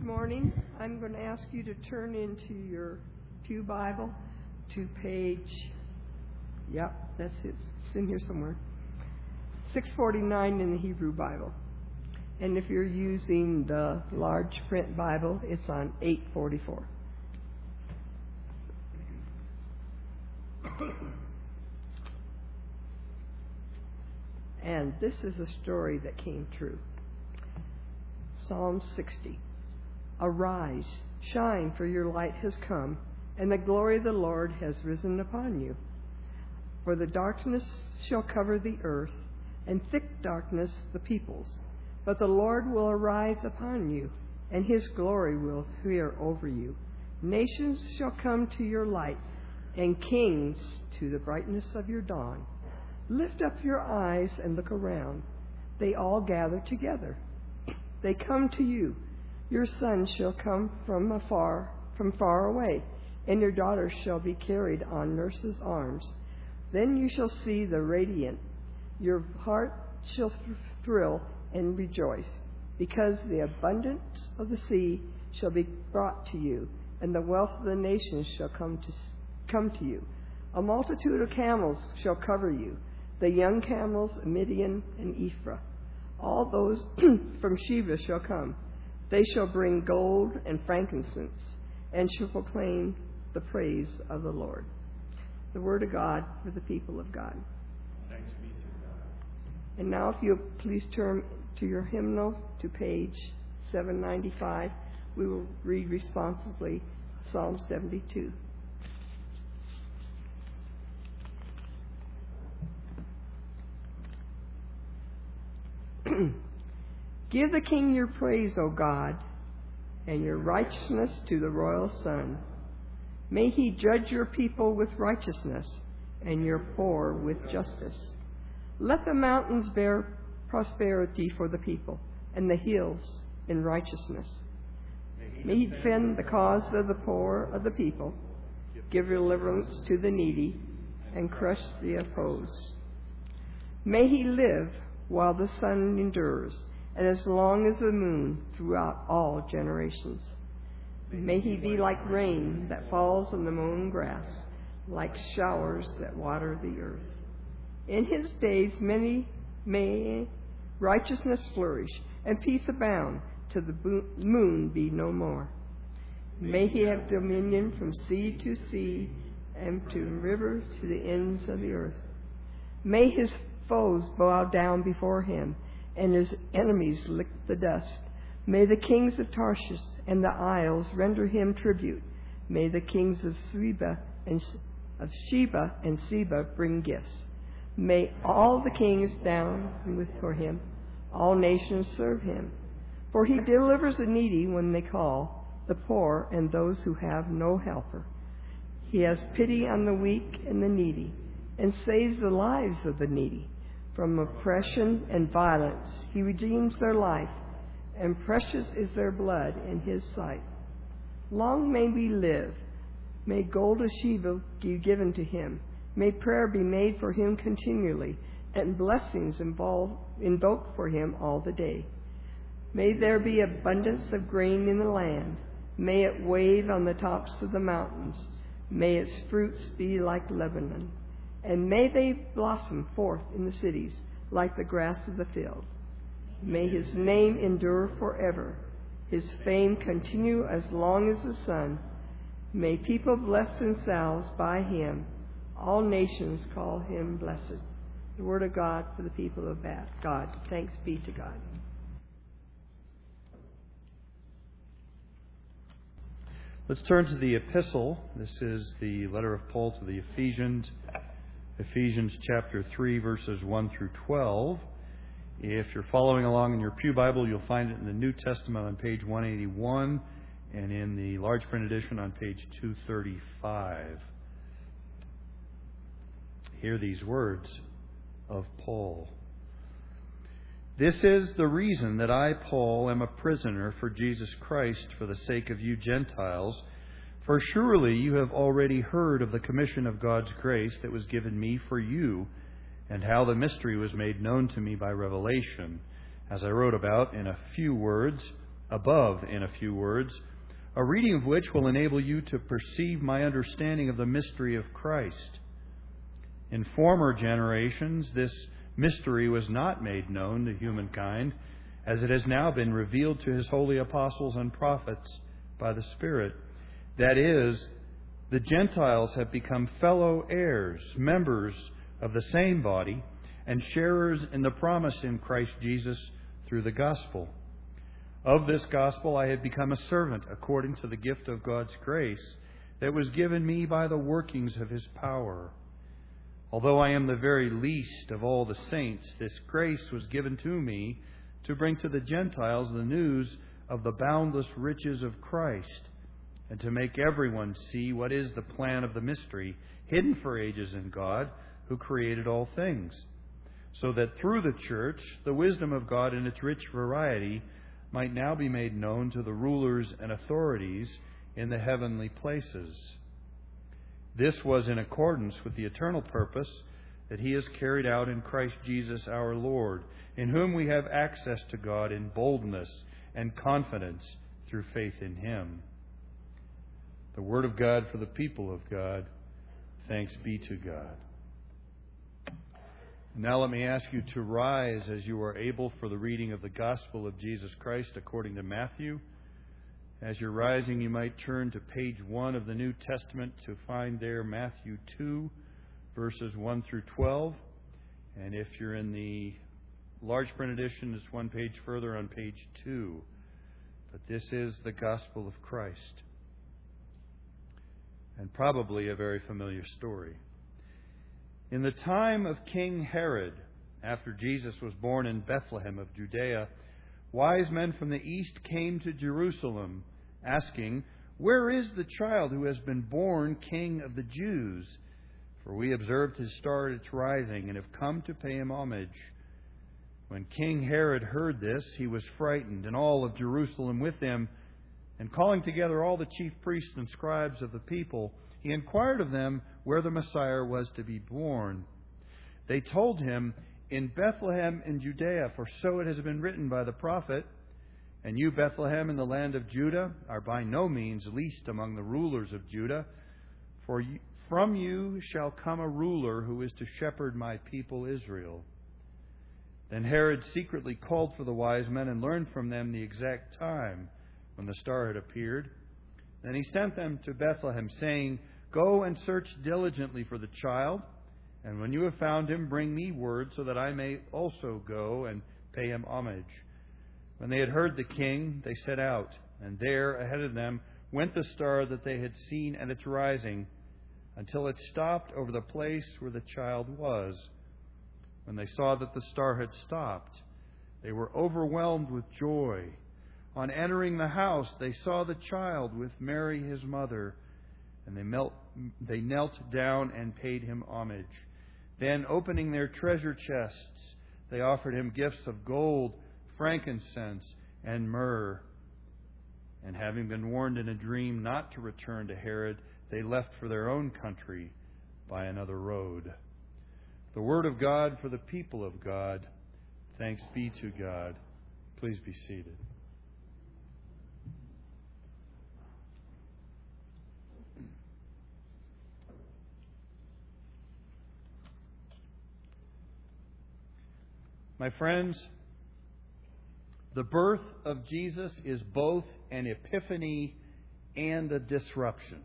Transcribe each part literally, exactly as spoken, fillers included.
morning. I'm going to ask you to turn into your Pew Bible to page, yep, that's it. It's in here somewhere. six forty-nine in the Hebrew Bible. And if you're using the large print Bible, it's on eight forty-four. And this is a story that came true. Psalm sixty. Arise, shine, for your light has come, and the glory of the Lord has risen upon you. For the darkness shall cover the earth, and thick darkness the peoples. But the Lord will arise upon you, and his glory will appear over you. Nations shall come to your light, and kings to the brightness of your dawn. Lift up your eyes and look around. They all gather together. They come to you. Your sons shall come from afar, from far away, and your daughters shall be carried on nurses' arms. Then you shall see the radiant. Your heart shall thrill and rejoice, because the abundance of the sea shall be brought to you, and the wealth of the nations shall come to come to you. A multitude of camels shall cover you, the young camels, Midian and Ephraim. All those from Sheba shall come. They shall bring gold and frankincense, and shall proclaim the praise of the Lord. The word of God for the people of God. Thanks be to God. And now if you'll please turn to your hymnal to page seven ninety-five, we will read responsibly Psalm seventy-two. Give the King your praise, O God, and your righteousness to the royal Son. May he judge your people with righteousness, and your poor with justice. Let the mountains bear prosperity for the people, and the hills in righteousness. May he defend the cause of the poor of the people, give deliverance to the needy, and crush the opposed. May he live while the sun endures, and as long as the moon throughout all generations. May he be like rain that falls on the mown grass, like showers that water the earth. In his days many may righteousness flourish, and peace abound, till the moon be no more. May he have dominion from sea to sea, and to river to the ends of the earth. May his foes bow down before him, and his enemies lick the dust. May the kings of Tarshish and the isles render him tribute. May the kings of Sheba and of Sheba and Seba bring gifts. May all the kings down before him, all nations serve him. For he delivers the needy when they call, the poor and those who have no helper. He has pity on the weak and the needy, and saves the lives of the needy. From oppression and violence he redeems their life, and precious is their blood in his sight. Long may we live. May gold of Sheba be given to him. May prayer be made for him continually, and blessings involve, invoked for him all the day. May there be abundance of grain in the land. May it wave on the tops of the mountains. May its fruits be like Lebanon. And may they blossom forth in the cities like the grass of the field. May his name endure forever, his fame continue as long as the sun. May people bless themselves by him. All nations call him blessed. The word of God for the people of God. Thanks be to God. Let's turn to the epistle. This is the letter of Paul to the Ephesians. Ephesians chapter three, verses one through twelve. If you're following along in your Pew Bible, you'll find it in the New Testament on page one eighty-one and in the large print edition on page two thirty-five. Hear these words of Paul. This is the reason that I, Paul, am a prisoner for Jesus Christ for the sake of you Gentiles. For surely you have already heard of the commission of God's grace that was given me for you, and how the mystery was made known to me by revelation, as I wrote about in a few words above in a few words, a reading of which will enable you to perceive my understanding of the mystery of Christ. In former generations, this mystery was not made known to humankind, as it has now been revealed to His holy apostles and prophets by the Spirit. That is, the Gentiles have become fellow heirs, members of the same body, and sharers in the promise in Christ Jesus through the gospel. Of this gospel I have become a servant according to the gift of God's grace that was given me by the workings of His power. Although I am the very least of all the saints, this grace was given to me to bring to the Gentiles the news of the boundless riches of Christ, and to make everyone see what is the plan of the mystery, hidden for ages in God, who created all things, so that through the church the wisdom of God in its rich variety might now be made known to the rulers and authorities in the heavenly places. This was in accordance with the eternal purpose that He has carried out in Christ Jesus our Lord, in whom we have access to God in boldness and confidence through faith in Him. The Word of God for the people of God. Thanks be to God. Now let me ask you to rise as you are able for the reading of the Gospel of Jesus Christ according to Matthew. As you're rising, you might turn to page one of the New Testament to find there Matthew two, verses one through twelve. And if you're in the large print edition, it's one page further on page two. But this is the Gospel of Christ. And probably a very familiar story. In the time of King Herod, after Jesus was born in Bethlehem of Judea, wise men from the east came to Jerusalem, asking, "Where is the child who has been born King of the Jews? For we observed his star at its rising and have come to pay him homage." When King Herod heard this, he was frightened, and all of Jerusalem with him. And calling together all the chief priests and scribes of the people, he inquired of them where the Messiah was to be born. They told him, "In Bethlehem in Judea, for so it has been written by the prophet, 'And you, Bethlehem, in the land of Judah, are by no means least among the rulers of Judah, for you, from you shall come a ruler who is to shepherd my people Israel.'" Then Herod secretly called for the wise men and learned from them the exact time when the star had appeared. Then he sent them to Bethlehem, saying, "Go and search diligently for the child, and when you have found him, bring me word so that I may also go and pay him homage." When they had heard the king, they set out, and there ahead of them went the star that they had seen at its rising, until it stopped over the place where the child was. When they saw that the star had stopped, they were overwhelmed with joy. On entering the house, they saw the child with Mary his mother, and they, melt, they knelt down and paid him homage. Then, opening their treasure chests, they offered him gifts of gold, frankincense, and myrrh. And having been warned in a dream not to return to Herod, they left for their own country by another road. The Word of God for the people of God. Thanks be to God. Please be seated. My friends, the birth of Jesus is both an epiphany and a disruption.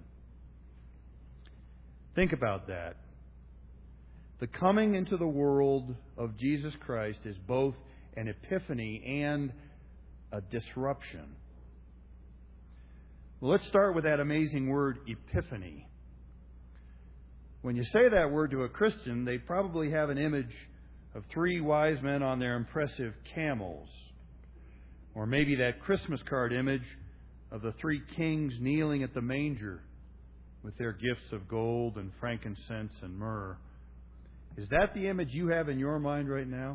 Think about that. The coming into the world of Jesus Christ is both an epiphany and a disruption. Well, let's start with that amazing word, epiphany. When you say that word to a Christian, they probably have an image of three wise men on their impressive camels. Or maybe that Christmas card image of the three kings kneeling at the manger with their gifts of gold and frankincense and myrrh. Is that the image you have in your mind right now?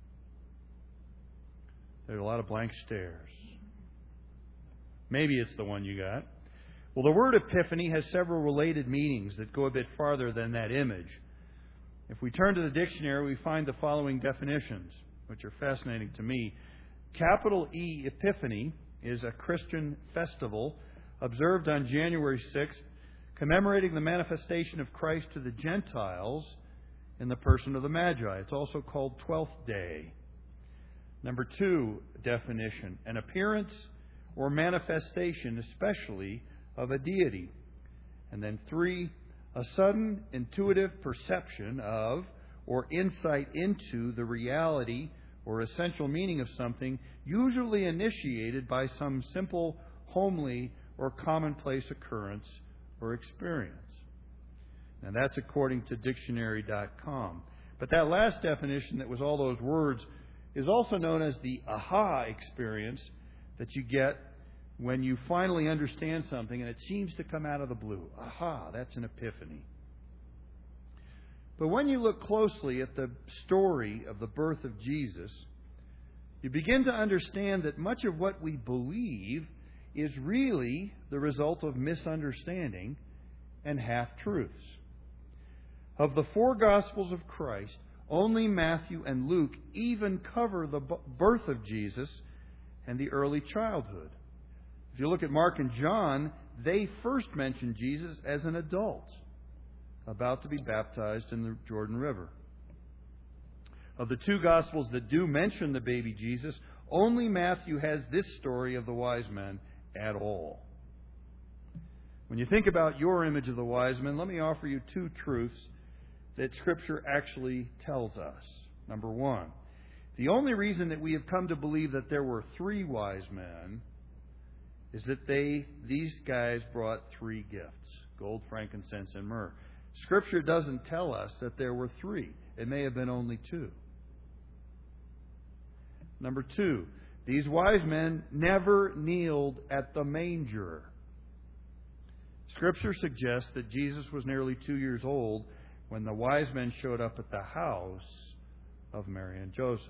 There's a lot of blank stares. Maybe it's the one you got. Well, the word epiphany has several related meanings that go a bit farther than that image. If we turn to the dictionary, we find the following definitions, which are fascinating to me. Capital E, epiphany, is a Christian festival observed on January sixth, commemorating the manifestation of Christ to the Gentiles in the person of the Magi. It's also called Twelfth Day. Number two definition, an appearance or manifestation, especially of a deity. And then three, a sudden intuitive perception of or insight into the reality or essential meaning of something, usually initiated by some simple, homely, or commonplace occurrence or experience. Now that's according to dictionary dot com. But that last definition, that was all those words, is also known as the aha experience that you get when you finally understand something and it seems to come out of the blue. Aha, that's an epiphany. But when you look closely at the story of the birth of Jesus, you begin to understand that much of what we believe is really the result of misunderstanding and half-truths. Of the four Gospels of Christ, only Matthew and Luke even cover the birth of Jesus and the early childhood. If you look at Mark and John, they first mention Jesus as an adult, about to be baptized in the Jordan River. Of the two Gospels that do mention the baby Jesus, only Matthew has this story of the wise men at all. When you think about your image of the wise men, let me offer you two truths that Scripture actually tells us. Number one, the only reason that we have come to believe that there were three wise men is that they, these guys brought three gifts: gold, frankincense, and myrrh. Scripture doesn't tell us that there were three. It may have been only two. Number two, these wise men never kneeled at the manger. Scripture suggests that Jesus was nearly two years old when the wise men showed up at the house of Mary and Joseph.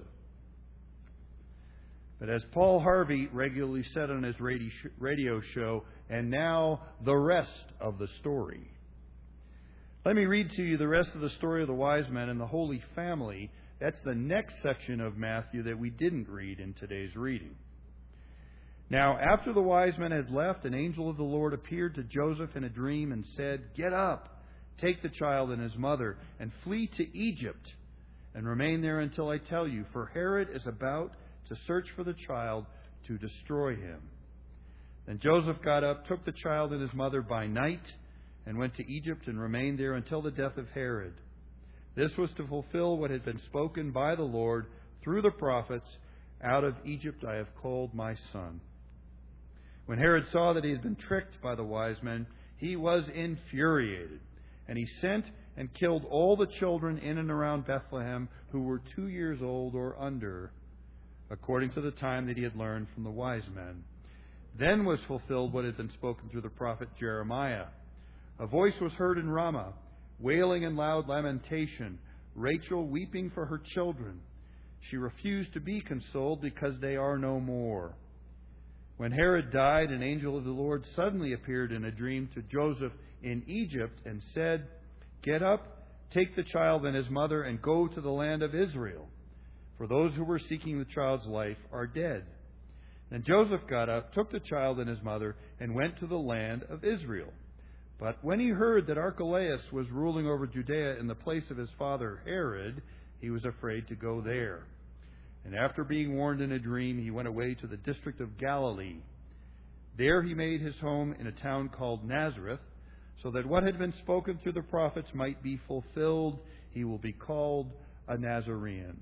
But as Paul Harvey regularly said on his radio show, and now the rest of the story. Let me read to you the rest of the story of the wise men and the Holy Family. That's the next section of Matthew that we didn't read in today's reading. Now, after the wise men had left, an angel of the Lord appeared to Joseph in a dream and said, "Get up, take the child and his mother, and flee to Egypt, and remain there until I tell you, for Herod is about to search for the child to destroy him." Then Joseph got up, took the child and his mother by night, and went to Egypt and remained there until the death of Herod. This was to fulfill what had been spoken by the Lord through the prophets, "Out of Egypt I have called my son." When Herod saw that he had been tricked by the wise men, he was infuriated, and he sent and killed all the children in and around Bethlehem who were two years old or under, according to the time that he had learned from the wise men. Then was fulfilled what had been spoken through the prophet Jeremiah. A voice was heard in Ramah, wailing in loud lamentation, Rachel weeping for her children. She refused to be consoled because they are no more. When Herod died, an angel of the Lord suddenly appeared in a dream to Joseph in Egypt and said, "Get up, take the child and his mother, and go to the land of Israel, for those who were seeking the child's life are dead." Then Joseph got up, took the child and his mother, and went to the land of Israel. But when he heard that Archelaus was ruling over Judea in the place of his father Herod, he was afraid to go there. And after being warned in a dream, he went away to the district of Galilee. There he made his home in a town called Nazareth, so that what had been spoken through the prophets might be fulfilled. He will be called a Nazarene.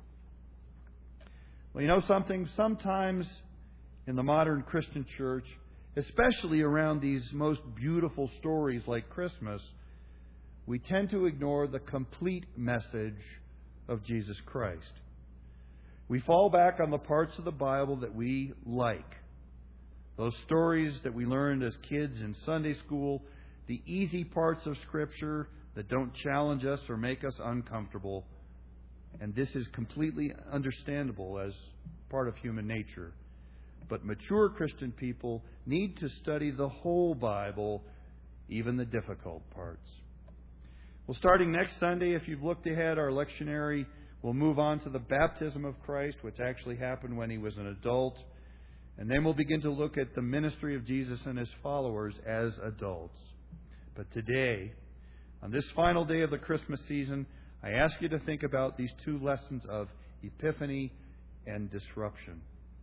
Well, you know something? Sometimes in the modern Christian church, especially around these most beautiful stories like Christmas, we tend to ignore the complete message of Jesus Christ. We fall back on the parts of the Bible that we like. Those stories that we learned as kids in Sunday school, the easy parts of Scripture that don't challenge us or make us uncomfortable. And this is completely understandable as part of human nature. But mature Christian people need to study the whole Bible, even the difficult parts. Well, starting next Sunday, if you've looked ahead, our lectionary will move on to the baptism of Christ, which actually happened when he was an adult. And then we'll begin to look at the ministry of Jesus and His followers as adults. But today, on this final day of the Christmas season, I ask you to think about these two lessons of Epiphany and disruption.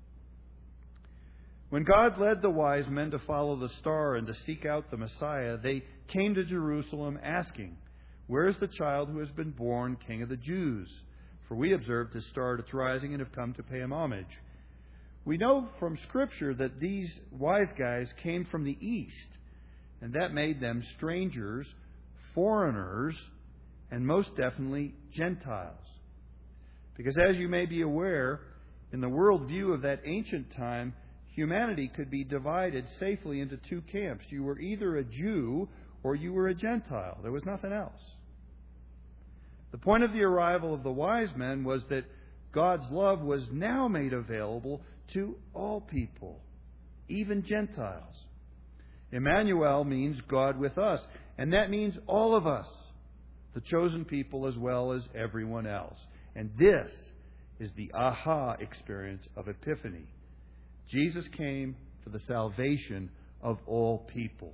When God led the wise men to follow the star and to seek out the Messiah, they came to Jerusalem asking, "Where is the child who has been born King of the Jews? For we observed his star at its rising and have come to pay him homage." We know from Scripture that these wise guys came from the east, and that made them strangers, foreigners, and most definitely Gentiles. Because as you may be aware, in the worldview of that ancient time, humanity could be divided safely into two camps. You were either a Jew or you were a Gentile. There was nothing else. The point of the arrival of the wise men was that God's love was now made available to all people, even Gentiles. Emmanuel means God with us, and that means all of us, the chosen people as well as everyone else. And this is the aha experience of Epiphany. Jesus came for the salvation of all people.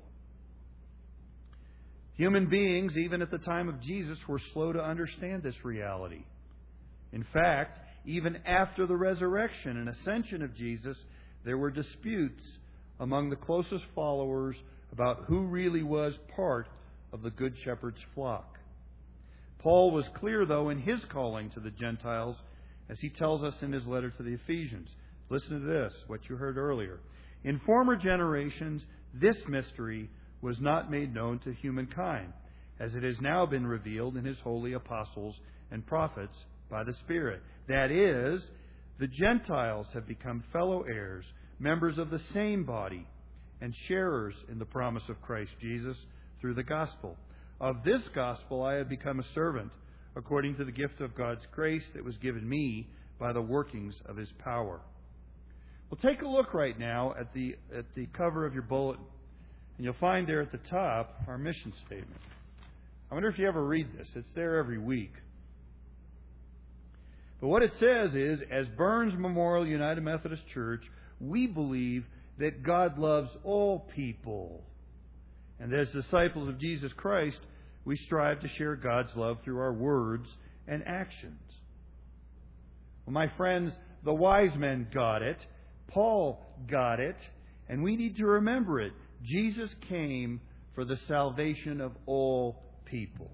Human beings, even at the time of Jesus, were slow to understand this reality. In fact, even after the resurrection and ascension of Jesus, there were disputes among the closest followers about who really was part of the Good Shepherd's flock. Paul was clear, though, in his calling to the Gentiles, as he tells us in his letter to the Ephesians. Listen to this, what you heard earlier. "In former generations, this mystery was not made known to humankind, as it has now been revealed in His holy apostles and prophets by the Spirit. That is, the Gentiles have become fellow heirs, members of the same body, and sharers in the promise of Christ Jesus through the gospel. Of this gospel I have become a servant, according to the gift of God's grace that was given me by the workings of His power." Well, take a look right now at the at the cover of your bulletin, and you'll find there at the top our mission statement. I wonder if you ever read this. It's there every week. But what it says is, as Burns Memorial United Methodist Church, we believe that God loves all people. And as disciples of Jesus Christ, we strive to share God's love through our words and actions. Well, my friends, the wise men got it. Paul got it. And we need to remember it. Jesus came for the salvation of all people.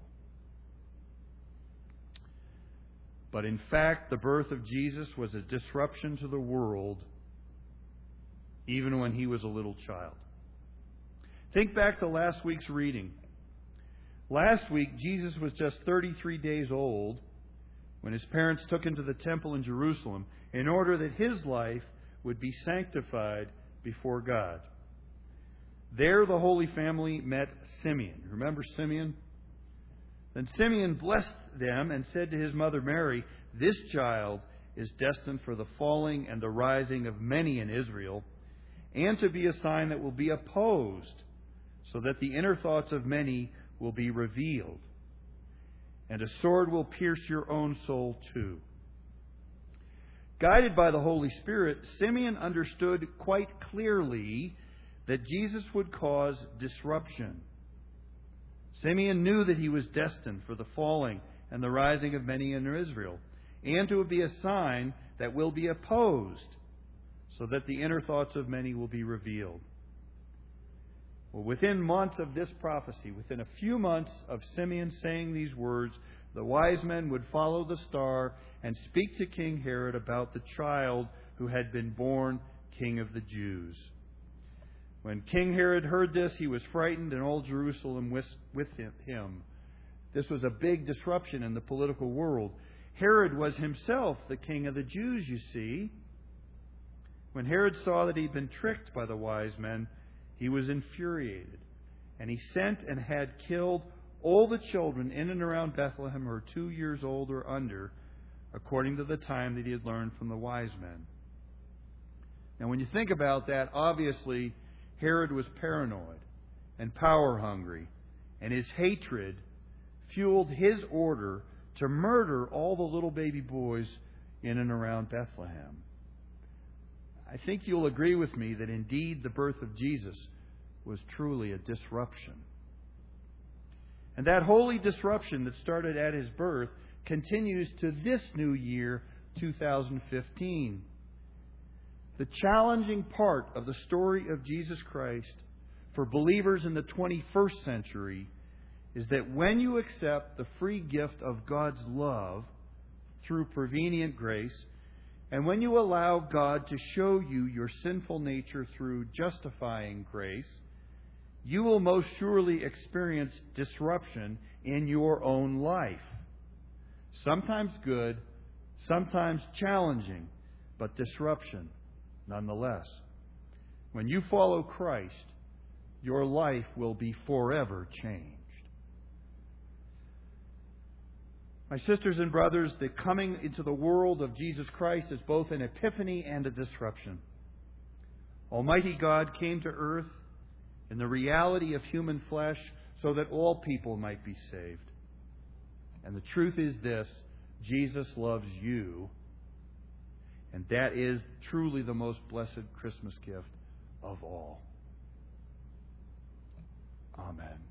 But in fact, the birth of Jesus was a disruption to the world, even when He was a little child. Think back to last week's reading. Last week, Jesus was just thirty-three days old when His parents took Him to the temple in Jerusalem in order that His life would be sanctified before God. There, the Holy Family met Simeon. Remember Simeon? Then Simeon blessed them and said to his mother Mary, "This child is destined for the falling and the rising of many in Israel, and to be a sign that will be opposed, so that the inner thoughts of many will be revealed. And a sword will pierce your own soul too." Guided by the Holy Spirit, Simeon understood quite clearly that Jesus would cause disruption. Simeon knew that he was destined for the falling and the rising of many in Israel, and to be a sign that will be opposed, so that the inner thoughts of many will be revealed. Well, within months of this prophecy, within a few months of Simeon saying these words, the wise men would follow the star and speak to King Herod about the child who had been born King of the Jews. When King Herod heard this, he was frightened, and all Jerusalem with him. This was a big disruption in the political world. Herod was himself the king of the Jews, you see. When Herod saw that he'd been tricked by the wise men, he was infuriated, and he sent and had killed all the children in and around Bethlehem who were two years old or under, according to the time that he had learned from the wise men. Now, when you think about that, obviously Herod was paranoid and power-hungry, and his hatred fueled his order to murder all the little baby boys in and around Bethlehem. I think you'll agree with me that indeed the birth of Jesus was truly a disruption. And that holy disruption that started at His birth continues to this new year, two thousand fifteen. The challenging part of the story of Jesus Christ for believers in the twenty-first century is that when you accept the free gift of God's love through prevenient grace, and when you allow God to show you your sinful nature through justifying grace, you will most surely experience disruption in your own life. Sometimes good, sometimes challenging, but disruption nonetheless. When you follow Christ, your life will be forever changed. My sisters and brothers, the coming into the world of Jesus Christ is both an epiphany and a disruption. Almighty God came to earth in the reality of human flesh so that all people might be saved. And the truth is this: Jesus loves you. And that is truly the most blessed Christmas gift of all. Amen.